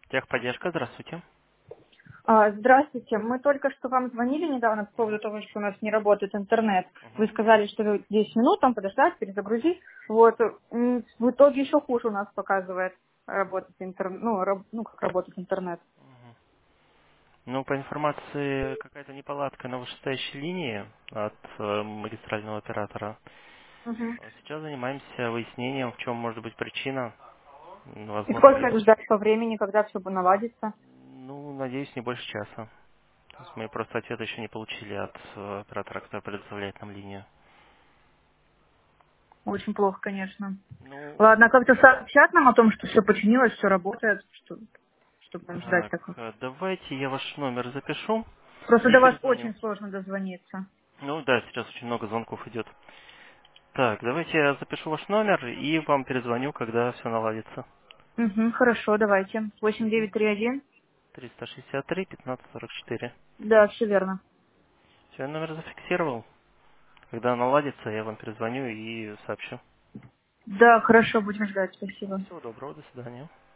Техподдержка, здравствуйте. Здравствуйте. Мы только что вам звонили недавно по поводу того, что у нас не работает интернет. Вы Мгм. сказали, что вы 10 минут там подождать, перезагрузить. Вот. В итоге еще хуже у нас показывает работать интернет, как работает интернет. Ну, по информации, какая-то неполадка на вышестоящей линии от магистрального оператора. Мгм. Сейчас занимаемся выяснением, в чем может быть причина. И Возможно, сколько ждать по времени, когда все наладится? ну, надеюсь, не больше часа. То есть мы просто ответа еще не получили от оператора, который предоставляет нам линию. Очень плохо, конечно. Ну, Ладно, а как-то сообщат нам о том, что все починилось, все работает, чтобы нам ждать так, такого. давайте я ваш номер запишу Просто и до вас перезвоню. очень сложно дозвониться. Ну да, сейчас очень много звонков идет. Так, давайте я запишу ваш номер и вам перезвоню, когда все наладится. Угу, хорошо, давайте. Мгм. 8931. 363 1544. Да, все верно. Все, я номер зафиксировал. Когда наладится, я вам перезвоню и сообщу. Да, хорошо, будем ждать, спасибо. Всего доброго, до свидания.